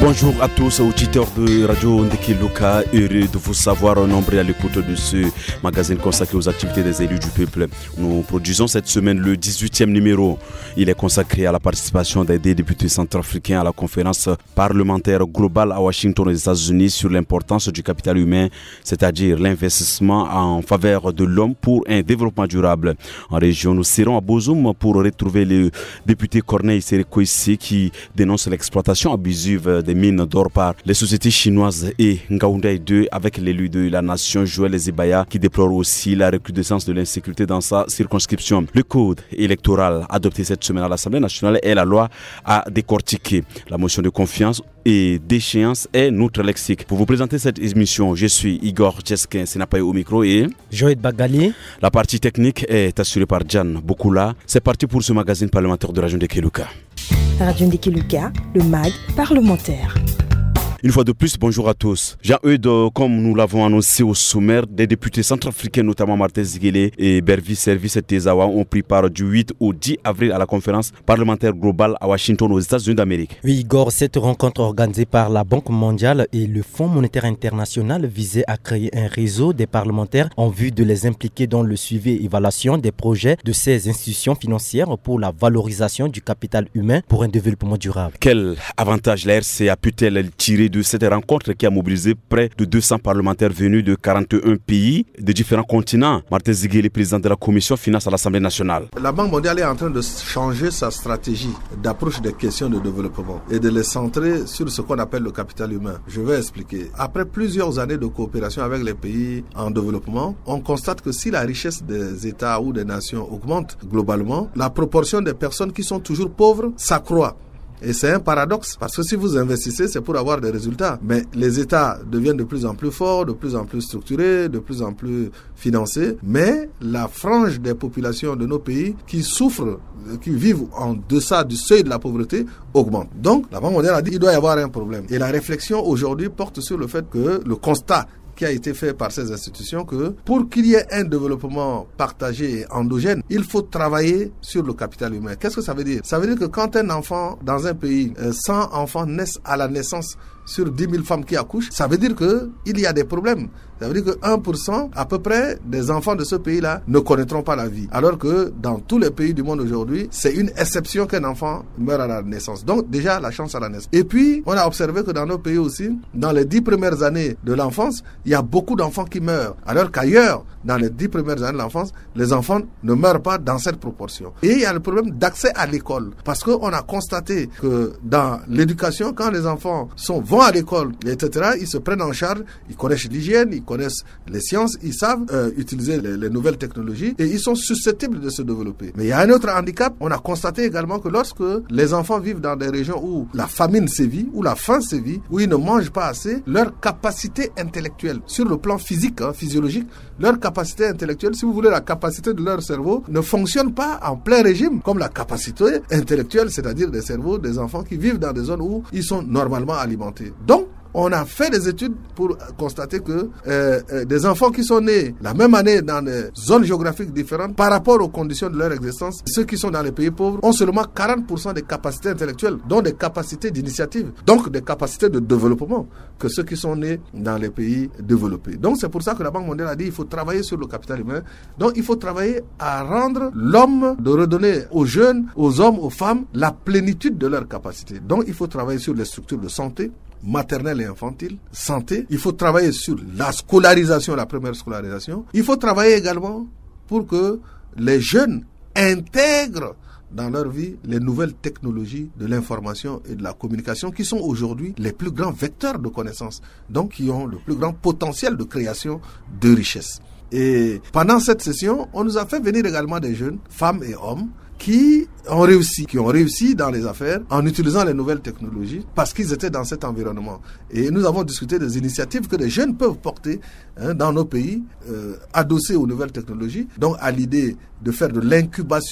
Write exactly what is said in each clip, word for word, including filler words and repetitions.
Bonjour à tous, auditeurs de Radio Ndeki Luka, heureux de vous savoir nombreux à l'écoute de ce magazine consacré aux activités des élus du peuple. Nous produisons cette semaine le dix-huitième numéro. Il est consacré à la participation des députés centrafricains à la conférence parlementaire globale à Washington aux États-Unis sur l'importance du capital humain, c'est-à-dire l'investissement en faveur de l'homme pour un développement durable. En région, nous serons à Bozoum pour retrouver le député Corneille Sérékoïssi qui dénonce l'exploitation abusive des mines d'or par les sociétés chinoises et Ngaoundé deux avec l'élu de la nation Joël Zibaya qui déplore aussi la recrudescence de l'insécurité dans sa circonscription. Le code électoral adopté cette semaine à l'Assemblée nationale est la loi à décortiquer. La motion de confiance et d'échéance est notre lexique. Pour vous présenter cette émission, je suis Igor Tcheskin Senapaye au micro et Joël Bagali. La partie technique est assurée par Jan Boukoula. C'est parti pour ce magazine parlementaire de Radio Ndeki Luka. Radio Ndeki Luka, le mag parlementaire. Une fois de plus, bonjour à tous. Jean-Eudes, comme nous l'avons annoncé au sommaire, des députés centrafricains, notamment Martin Ziguélé et Bervi Service Tezawa, ont pris part du huit au dix avril à la conférence parlementaire globale à Washington aux États-Unis d'Amérique. Oui, Igor, cette rencontre organisée par la Banque mondiale et le Fonds monétaire international visait à créer un réseau des parlementaires en vue de les impliquer dans le suivi et évaluation des projets de ces institutions financières pour la valorisation du capital humain pour un développement durable. Quel avantage la R C A pu-t-elle tirer de cette rencontre qui a mobilisé près de deux cents parlementaires venus de quarante et un pays de différents continents? Martin Ziguélé, président de la commission finance à l'Assemblée nationale. La Banque mondiale est en train de changer sa stratégie d'approche des questions de développement et de les centrer sur ce qu'on appelle le capital humain. Je vais expliquer. Après plusieurs années de coopération avec les pays en développement, on constate que si la richesse des États ou des nations augmente globalement, la proportion des personnes qui sont toujours pauvres s'accroît. Et c'est un paradoxe, parce que si vous investissez, c'est pour avoir des résultats. Mais les États deviennent de plus en plus forts, de plus en plus structurés, de plus en plus financés. Mais la frange des populations de nos pays qui souffrent, qui vivent en deçà du seuil de la pauvreté, augmente. Donc, la Banque mondiale a dit qu'il doit y avoir un problème. Et la réflexion aujourd'hui porte sur le fait que le constat qui a été fait par ces institutions que pour qu'il y ait un développement partagé et endogène, il faut travailler sur le capital humain. Qu'est-ce que ça veut dire? Ça veut dire que quand un enfant dans un pays, cent enfants naissent à la naissance sur dix mille femmes qui accouchent, ça veut dire qu'il y a des problèmes. Ça veut dire que un pour cent à peu près des enfants de ce pays-là ne connaîtront pas la vie. Alors que dans tous les pays du monde aujourd'hui, c'est une exception qu'un enfant meure à la naissance. Donc déjà, la chance à la naissance. Et puis, on a observé que dans nos pays aussi, dans les dix premières années de l'enfance, il y a beaucoup d'enfants qui meurent. Alors qu'ailleurs, dans les dix premières années de l'enfance, les enfants ne meurent pas dans cette proportion. Et il y a le problème d'accès à l'école. Parce qu'on a constaté que dans l'éducation, quand les enfants sont, vont à l'école, et cetera, ils se prennent en charge, ils connaissent l'hygiène, ils connaissent les sciences, ils savent euh, utiliser les, les nouvelles technologies et ils sont susceptibles de se développer. Mais il y a un autre handicap. On a constaté également que lorsque les enfants vivent dans des régions où la famine sévit, où la faim sévit, où ils ne mangent pas assez, leur capacité intellectuelle, sur le plan physique, hein, physiologique, leur capacité intellectuelle, si vous voulez, la capacité de leur cerveau ne fonctionne pas en plein régime comme la capacité intellectuelle, c'est-à-dire des cerveaux des enfants qui vivent dans des zones où ils sont normalement alimentés. Donc, on a fait des études pour constater que euh, euh, des enfants qui sont nés la même année dans des zones géographiques différentes par rapport aux conditions de leur existence, ceux qui sont dans les pays pauvres ont seulement quarante pour cent des capacités intellectuelles, dont des capacités d'initiative, donc des capacités de développement que ceux qui sont nés dans les pays développés. Donc c'est pour ça que la Banque mondiale a dit qu'il faut travailler sur le capital humain. Donc il faut travailler à rendre l'homme, de redonner aux jeunes, aux hommes, aux femmes la plénitude de leurs capacités. Donc il faut travailler sur les structures de santé, maternelle et infantile, santé. Il faut travailler sur la scolarisation, la première scolarisation. Il faut travailler également pour que les jeunes intègrent dans leur vie les nouvelles technologies de l'information et de la communication qui sont aujourd'hui les plus grands vecteurs de connaissances, donc qui ont le plus grand potentiel de création de richesses. Et pendant cette session, on nous a fait venir également des jeunes, femmes et hommes, qui ont réussi, qui ont réussi dans les affaires en utilisant les nouvelles technologies parce qu'ils étaient dans cet environnement. Et nous avons discuté des initiatives que les jeunes peuvent porter hein, dans nos pays, euh, adossées aux nouvelles technologies, donc à l'idée de faire de l'incubation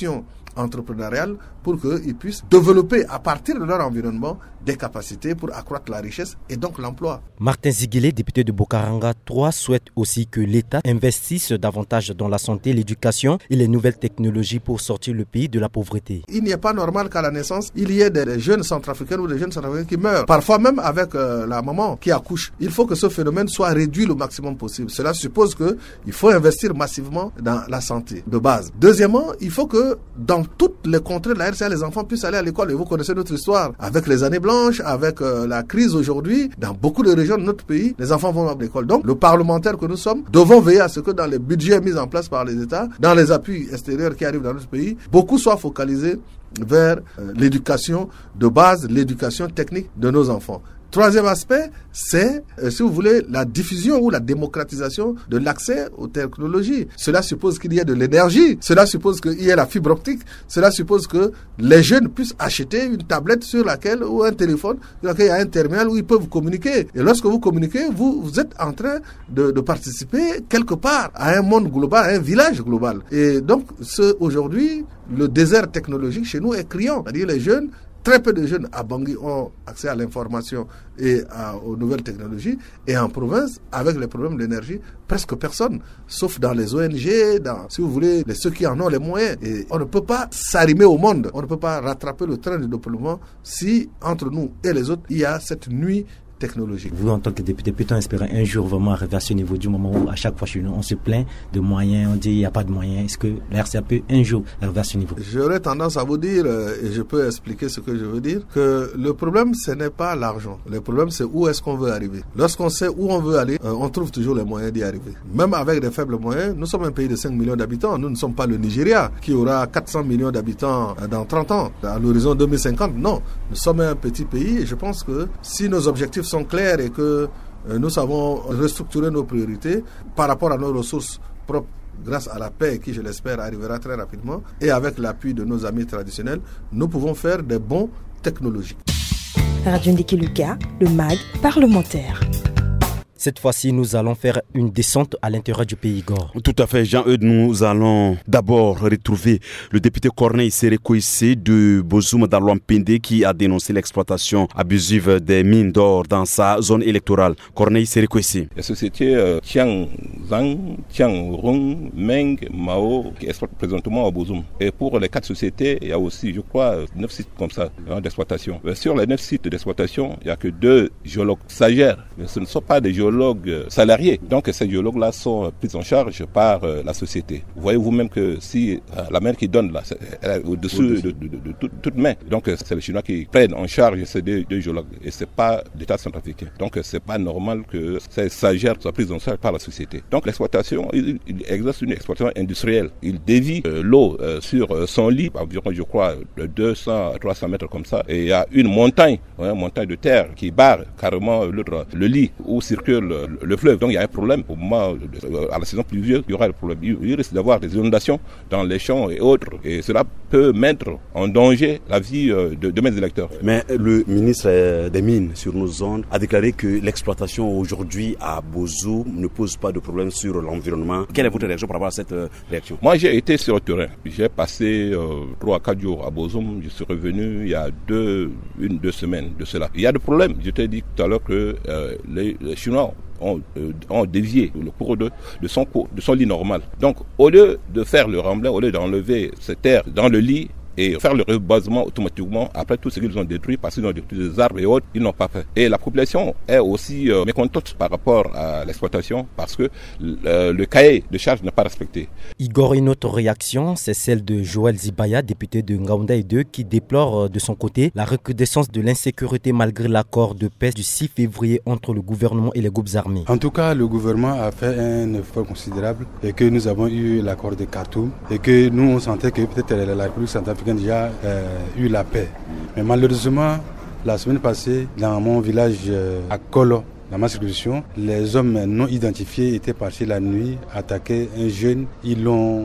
entrepreneuriale pour qu'ils puissent développer à partir de leur environnement des capacités pour accroître la richesse et donc l'emploi. Martin Ziguilé, député de Bokaranga trois, souhaite aussi que l'État investisse davantage dans la santé, l'éducation et les nouvelles technologies pour sortir le pays de la pauvreté. Il n'est pas normal qu'à la naissance, il y ait des jeunes centrafricains ou des jeunes centrafricains qui meurent, parfois même avec euh, la maman qui accouche. Il faut que ce phénomène soit réduit le maximum possible. Cela suppose qu'il faut investir massivement dans la santé de base. Deuxièmement, il faut que dans toutes les contrées de la R C A, les enfants puissent aller à l'école. Et vous connaissez notre histoire. Avec les années blanches, avec euh, la crise aujourd'hui, dans beaucoup de régions de notre pays, les enfants vont à l'école. Donc, le parlementaire que nous sommes, devons veiller à ce que dans les budgets mis en place par les États, dans les appuis extérieurs qui arrivent dans notre pays, beaucoup soient focalisés vers euh, l'éducation de base, l'éducation technique de nos enfants. Troisième aspect, c'est, euh, si vous voulez, la diffusion ou la démocratisation de l'accès aux technologies. Cela suppose qu'il y ait de l'énergie, cela suppose qu'il y ait la fibre optique, cela suppose que les jeunes puissent acheter une tablette sur laquelle, ou un téléphone, sur laquelle il y a un terminal où ils peuvent communiquer. Et lorsque vous communiquez, vous, vous êtes en train de, de participer quelque part à un monde global, à un village global. Et donc, ce, aujourd'hui, le désert technologique chez nous est criant. C'est-à-dire les jeunes, très peu de jeunes à Bangui ont accès à l'information et à, aux nouvelles technologies. Et en province, avec les problèmes d'énergie, presque personne, sauf dans les O N G, dans, si vous voulez, les, ceux qui en ont les moyens. Et on ne peut pas s'arrimer au monde, on ne peut pas rattraper le train de développement si, entre nous et les autres, il y a cette nuit technologique. Vous, en tant que député, peut-on espérer un jour vraiment arriver à ce niveau, du moment où à chaque fois chez nous, on se plaint de moyens, on dit il n'y a pas de moyens. Est-ce que la R C A peut un jour arriver à ce niveau? J'aurais tendance à vous dire, et je peux expliquer ce que je veux dire, que le problème, ce n'est pas l'argent. Le problème, c'est où est-ce qu'on veut arriver. Lorsqu'on sait où on veut aller, on trouve toujours les moyens d'y arriver. Même avec des faibles moyens, nous sommes un pays de cinq millions d'habitants. Nous ne sommes pas le Nigeria, qui aura quatre cents millions d'habitants dans trente ans, à l'horizon deux mille cinquante. Non, nous sommes un petit pays et je pense que si nos objectifs sont clairs et que euh, nous savons restructurer nos priorités par rapport à nos ressources propres grâce à la paix qui, je l'espère, arrivera très rapidement et avec l'appui de nos amis traditionnels, nous pouvons faire des bons technologiques. Radio Ndeki Luka, le M A G parlementaire. Cette fois-ci, nous allons faire une descente à l'intérieur du pays, Igor. Tout à fait, Jean-Eudes. Nous allons d'abord retrouver le député Corneille Sérékoissé de Bozoum dans l'Ouampende qui a dénoncé l'exploitation abusive des mines d'or dans sa zone électorale. Corneille Sérékoissé. La société euh, Tiang Zhang, Tiang Rong, Meng, Mao qui exploite présentement à Bozoum. Et pour les quatre sociétés, il y a aussi, je crois, neuf sites comme ça hein, d'exploitation. Euh, sur les neuf sites d'exploitation, il n'y a que deux géologues stagiaires. Mais ce ne sont pas des géologues salariés. Donc ces géologues-là sont pris en charge par euh, la société. Vous voyez vous-même que si euh, la main qui donne là, elle est au-dessus de, de, de, de toute, toute main. Donc c'est les Chinois qui prennent en charge ces deux, deux géologues. Et c'est pas d'État centrafricain. Donc c'est pas normal que ces stagiaires soient pris en charge par la société. Donc l'exploitation, il, il exerce une exploitation industrielle. Il dévie euh, l'eau euh, sur euh, son lit, environ je crois de deux cents à trois cents mètres comme ça. Et il y a une montagne, ouais, une montagne de terre qui barre carrément le, le lit où circule Le, le fleuve. Donc il y a un problème au moment de, à la saison pluvieuse, il y aura le problème. Il, il risque d'avoir des inondations dans les champs et autres, et cela peut mettre en danger la vie de, de mes électeurs. Mais le ministre des Mines sur nos zones a déclaré que l'exploitation aujourd'hui à Bozoum ne pose pas de problème sur l'environnement. Quelle est votre réaction par rapport à cette réaction? Moi j'ai été sur le terrain. J'ai passé trois à quatre jours à Bozoum. Je suis revenu il y a deux, une, deux semaines de cela. Il y a des problèmes. Je t'ai dit tout à l'heure que euh, les, les Chinois Ont, euh, ont dévié le cours de, de, son, de son lit normal. Donc, au lieu de faire le remblai, au lieu d'enlever cette terre dans le lit et faire le rebasement automatiquement, après tout ce qu'ils ont détruit, parce qu'ils ont détruit des arbres et autres, ils n'ont pas fait. Et la population est aussi euh, mécontente par rapport à l'exploitation, parce que euh, le cahier de charge n'est pas respecté. Igor, une autre réaction, c'est celle de Joël Zibaya, député de Ngaoundé deux, qui déplore de son côté la recrudescence de l'insécurité malgré l'accord de paix du six février entre le gouvernement et les groupes armés. En tout cas, le gouvernement a fait un effort considérable et que nous avons eu l'accord de Khartoum et que nous on sentait que peut-être la République centrafricaine a déjà euh, eu la paix. Mais malheureusement, la semaine passée, dans mon village euh, à Kolo, dans ma circonscription, les hommes non identifiés étaient partis la nuit attaquer un jeune. Ils l'ont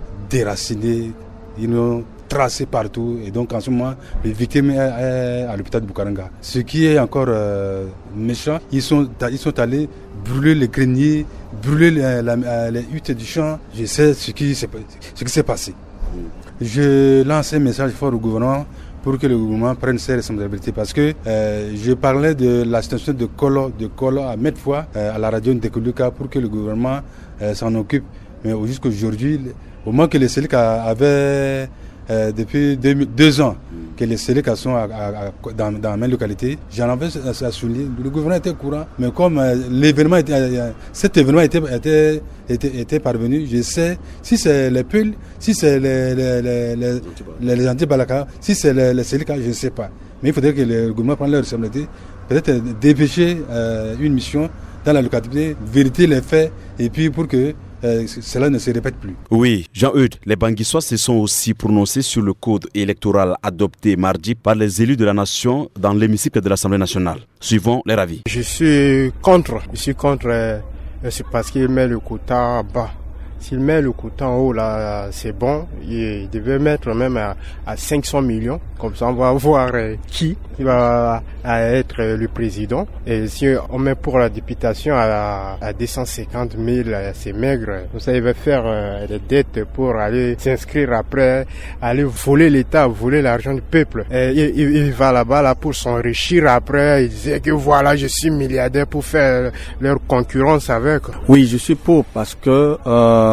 déraciné, ils l'ont tracé partout. Et donc en ce moment, les victimes est à l'hôpital de Bukaranga. Ce qui est encore euh, méchant, ils sont, ils sont allés brûler les greniers, brûler les, la, les huttes du champ. Je sais ce qui, ce qui s'est passé. je lance un message fort au gouvernement pour que le gouvernement prenne ses responsabilités. Parce que euh, je parlais de la situation de Kolo, de Kolo à maintes fois euh, à la radio Ndekuluka pour que le gouvernement euh, s'en occupe. Mais jusqu'à aujourd'hui, au moins que les C E L C A avaient euh, depuis deux, deux ans que les C E L C A sont à, à, à, dans, dans la même localité, j'en avais à souligner. Le gouvernement était au courant, mais comme euh, l'événement était, euh, cet événement était, était, était, était parvenu, je sais si c'est les Peuls, si c'est les, les, les, les, les, les anti-Balaka, si c'est les, les C E L C A, je ne sais pas. Mais il faudrait que le gouvernement prenne leur responsabilité, peut-être dépêcher euh, une mission dans la localité, vérifier les faits, et puis pour que Euh, cela ne se répète plus. Oui, Jean-Eudes, les Banguissois se sont aussi prononcés sur le code électoral adopté mardi par les élus de la nation dans l'hémicycle de l'Assemblée nationale. Suivons leur avis. Je suis contre. Je suis contre, euh, c'est parce qu'il met le quota bas. S'il met le quota en haut, là, c'est bon. Il devait mettre même à, à cinq cents millions. Comme ça, on va voir euh, qui va être le président. Et si on met pour la députation à, à deux cent cinquante mille, c'est maigre. Comme ça, il va faire euh, des dettes pour aller s'inscrire après, aller voler l'État, voler l'argent du peuple. Et il, il, il va là-bas là pour s'enrichir après. Il disait que voilà, je suis milliardaire pour faire leur concurrence avec. Oui, je suis pour parce que euh,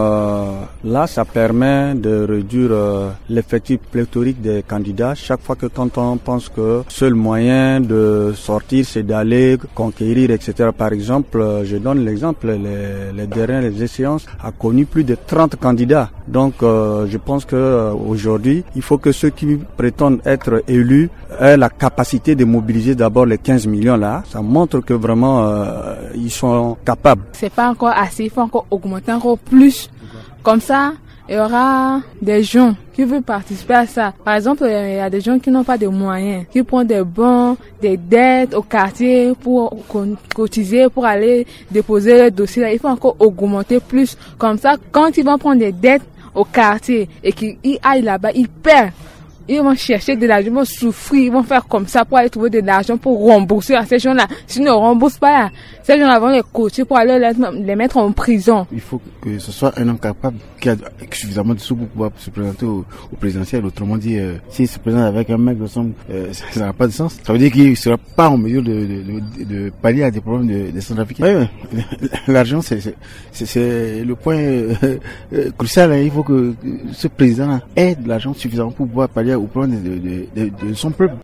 là, ça permet de réduire euh, l'effectif pléthorique des candidats. Chaque fois que quand on pense que seul moyen de sortir, c'est d'aller conquérir, et cetera. Par exemple, euh, je donne l'exemple, les, les dernières échéances a connu plus de trente candidats. Donc, euh, je pense que euh, aujourd'hui, il faut que ceux qui prétendent être élus aient la capacité de mobiliser d'abord les quinze millions là. Ça montre que vraiment euh, ils sont capables. C'est pas encore assez, il faut encore augmenter encore plus. Comme ça, il y aura des gens qui veulent participer à ça. Par exemple, il y a des gens qui n'ont pas de moyens, qui prennent des bons, des dettes au quartier pour cotiser, pour aller déposer le dossier. Il faut encore augmenter plus. Comme ça, quand ils vont prendre des dettes au quartier et qu'ils aillent là-bas, ils perdent. Ils vont chercher de l'argent, ils vont souffrir, ils vont faire comme ça pour aller trouver de l'argent pour rembourser à ces gens-là. S'ils ne remboursent pas, ces gens-là vont les coacher pour aller les mettre en prison. Il faut que ce soit un homme capable qui a suffisamment de sous pour pouvoir se présenter au, au présidentiel. Autrement dit, euh, s'il se présente avec un mec de somme, euh, ça n'a pas de sens. Ça veut dire qu'il ne sera pas en mesure de, de, de, de pallier à des problèmes de, de Centrafricains. Oui, oui. L'argent, c'est, c'est, c'est, c'est le point euh, euh, crucial. Hein. Il faut que ce président ait de l'argent suffisant pour pouvoir pallier au problème de, de, de, de son peuple.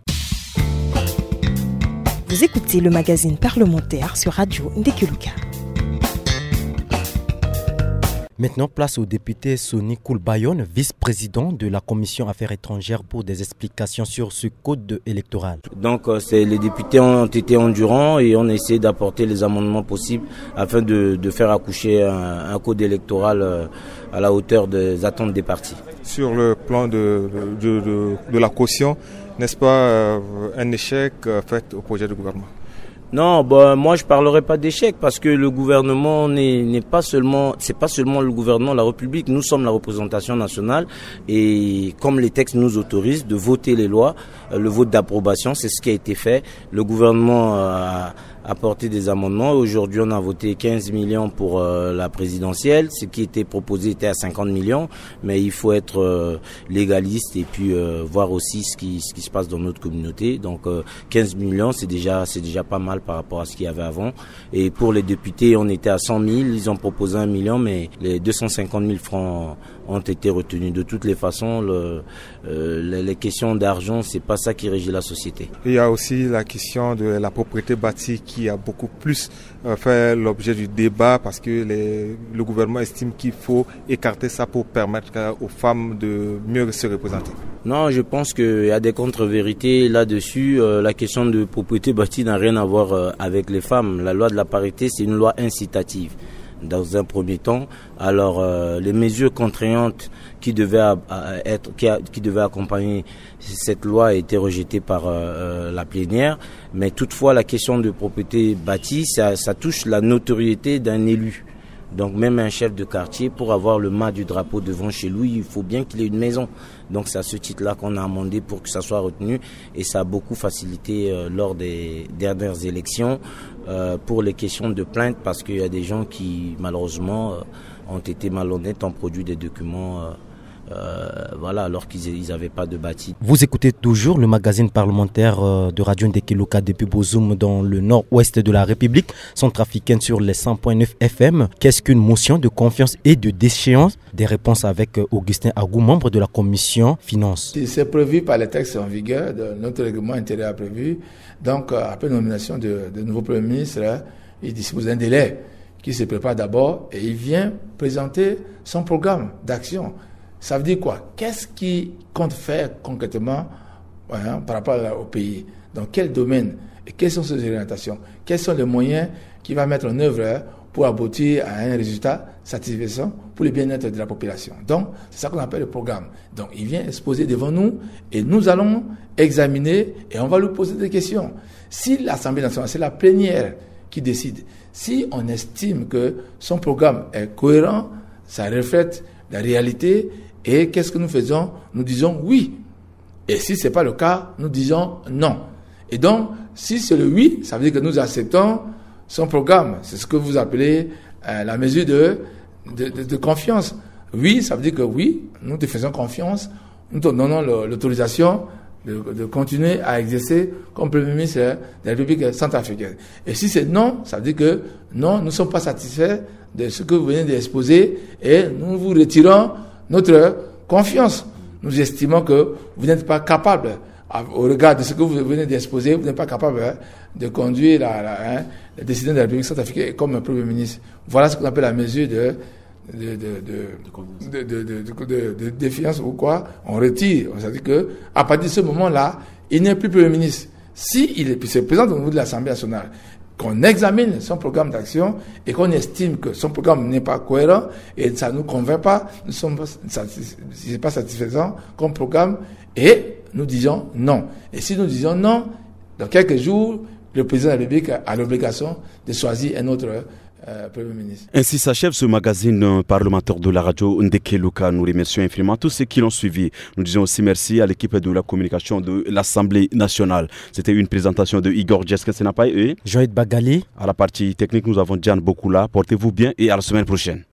Vous écoutez le magazine parlementaire sur Radio Ndekuluka. Maintenant, place au député Sonny Koulbayon, vice-président de la Commission Affaires étrangères, pour des explications sur ce code électoral. Donc, c'est, les députés ont été endurants et on essaie d'apporter les amendements possibles afin de, de faire accoucher un, un code électoral à la hauteur des attentes des partis. Sur le plan de, de, de, de la caution, n'est-ce pas un échec fait au projet du gouvernement? Non, bah, moi je parlerai pas d'échec parce que le gouvernement n'est, n'est pas seulement, c'est pas seulement le gouvernement, la République. Nous sommes la représentation nationale et comme les textes nous autorisent de voter les lois, le vote d'approbation, c'est ce qui a été fait. Le gouvernement a apporté des amendements. Aujourd'hui, on a voté quinze millions pour euh, la présidentielle. Ce qui était proposé était à cinquante millions, mais il faut être euh, légaliste et puis euh, voir aussi ce qui ce qui se passe dans notre communauté. Donc euh, quinze millions, c'est déjà c'est déjà pas mal par rapport à ce qu'il y avait avant. Et pour les députés, on était à cent mille, ils ont proposé un million, mais les deux cent cinquante mille francs ont été retenus. De toutes les façons, le, euh, les, les questions d'argent, c'est pas ça qui régit la société. Il y a aussi la question de la propriété bâtie qui a beaucoup plus euh, fait l'objet du débat parce que les, le gouvernement estime qu'il faut écarter ça pour permettre aux femmes de mieux se représenter. Non, je pense qu'il y a des contre-vérités là-dessus. Euh, la question de propriété bâtie n'a rien à voir euh, avec les femmes. La loi de la parité, c'est une loi incitative. Dans un premier temps, alors euh, les mesures contraignantes qui devaient à, à être, qui, a, qui devaient accompagner cette loi a été rejetée par euh, la plénière. Mais toutefois, la question de propriété bâtie, ça, ça touche la notoriété d'un élu. Donc même un chef de quartier, pour avoir le mât du drapeau devant chez lui, il faut bien qu'il ait une maison. Donc c'est à ce titre-là qu'on a amendé pour que ça soit retenu. Et ça a beaucoup facilité euh, lors des dernières élections euh, pour les questions de plainte, parce qu'il y a des gens qui malheureusement euh, ont été malhonnêtes, ont produit des documents euh, euh, voilà, alors qu'ils n'avaient pas de bâti. Vous écoutez toujours le magazine parlementaire de Radio Ndeke Luka depuis Bozoum dans le nord-ouest de la République centrafricaine sur les cent point neuf F M. Qu'est-ce qu'une motion de confiance et de déchéance? Des réponses avec Augustin Agou, membre de la commission finances. C'est prévu par les textes en vigueur, de notre règlement intérieur prévu. Donc, après nomination de, de nouveau Premier ministre, il dispose d'un délai qui se prépare d'abord et il vient présenter son programme d'action. Ça veut dire quoi? Qu'est-ce qu'il compte faire concrètement hein, par rapport au pays? Dans quel domaine? Et quelles sont ses orientations? Quels sont les moyens qu'il va mettre en œuvre pour aboutir à un résultat satisfaisant pour le bien-être de la population? Donc, c'est ça qu'on appelle le programme. Donc, il vient exposer devant nous et nous allons examiner et on va lui poser des questions. Si l'Assemblée nationale, c'est la plénière qui décide, si on estime que son programme est cohérent, ça reflète la réalité et qu'est-ce que nous faisons? Nous disons oui. Et si ce n'est pas le cas, nous disons non. Et donc, si c'est le oui, ça veut dire que nous acceptons son programme. C'est ce que vous appelez euh, la mesure de, de, de, de confiance. Oui, ça veut dire que oui, nous te faisons confiance, nous te donnons le, l'autorisation de, de continuer à exercer comme Premier ministre de la République centrafricaine. Et si c'est non, ça veut dire que non, nous ne sommes pas satisfaits de ce que vous venez d'exposer et nous vous retirons notre confiance. Nous estimons que vous n'êtes pas capable, au regard de ce que vous venez d'exposer, vous n'êtes pas capable hein, de conduire la, la, hein, la décision de la République centrafricaine comme un Premier ministre. Voilà ce qu'on appelle la mesure de de, de, de, de, de, de, de, de défiance ou quoi. On retire. C'est-à-dire que à partir de ce moment-là, il n'est plus Premier ministre. Si il se présente au niveau de l'Assemblée nationale, qu'on examine son programme d'action et qu'on estime que son programme n'est pas cohérent et ça ne nous convainc pas, nous sommes pas, c'est pas satisfaisant comme programme et nous disons non. Et si nous disons non, dans quelques jours, le président de la République a l'obligation de choisir un autre euh, Premier ministre. Ainsi s'achève ce magazine parlementaire de la radio Ndeke Luka. Nous remercions infiniment tous ceux qui l'ont suivi. Nous disons aussi merci à l'équipe de la communication de l'Assemblée nationale. C'était une présentation de Igor Djeske Senapaye et Joël Bagali. À la partie technique, nous avons Diane Bokula. Portez-vous bien et à la semaine prochaine.